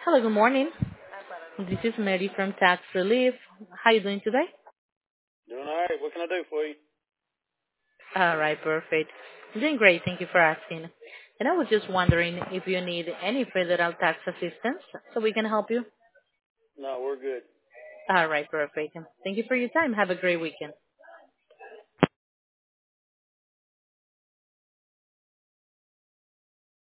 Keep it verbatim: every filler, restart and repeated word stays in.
Hello, good morning. This is Mary from Tax Relief. How are you doing today? Doing all right. What can I do for you? All right, perfect. I'm doing great. Thank you for asking. And I was just wondering if you need any federal tax assistance so we can help you. No, we're good. All right, perfect. Thank you for your time. Have a great weekend.